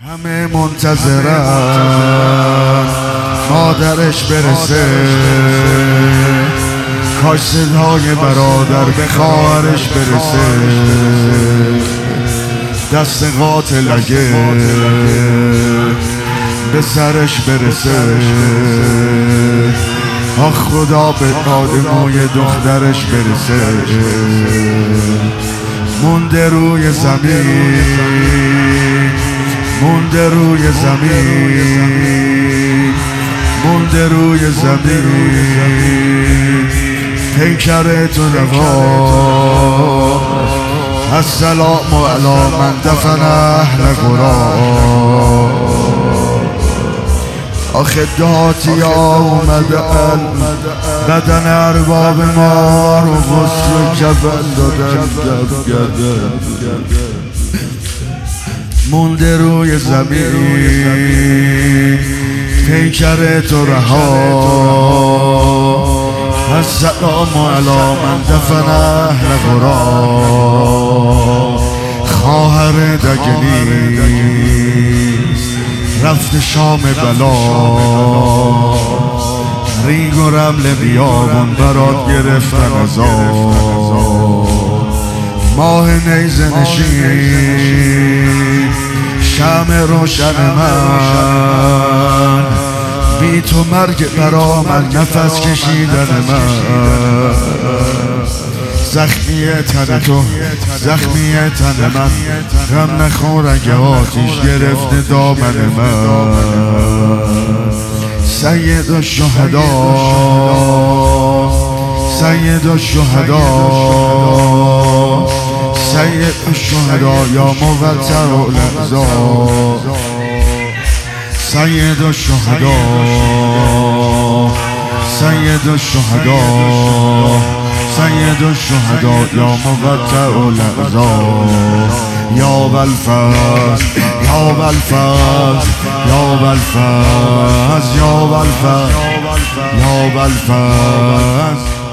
همه منتظرن مادرش برسه، کاش صدای برادر به خواهرش برسه. دست قاتل اگه به سرش برسه، آخ خدا به آدموی دخترش برسه. مونده روی زمین، مونده روی زمین، مونده روی زمین، پیکر تو روا. السلام علی من دفن اهل قرآن. آخه داتی آمده بدن ارباب ما رو غسل کفن دادن دب گردن. مونده روی زمین پیکر تو رها. السلام علی من دفن اهل قرآن. خواهر دگنیست رفت شام بلا، ریگ و رمل بیابون برات گرفتن ازار. ماه نیزه نشین شمع روشن من، بی تو مرگ برا من نفس کشیدن من. زخمی تن تو زخمی تن من، غم نخور اگه آتیش گرفته دامن من. سید الشهدا سید الشهدا سید الشهدا یا موتر الاعضا. سید الشهدا سید الشهدا سید الشهدا یا مقطع الاعضا. یا بالفضل یا بالفضل یا بالفضل یا بالفضل یا بالفضل.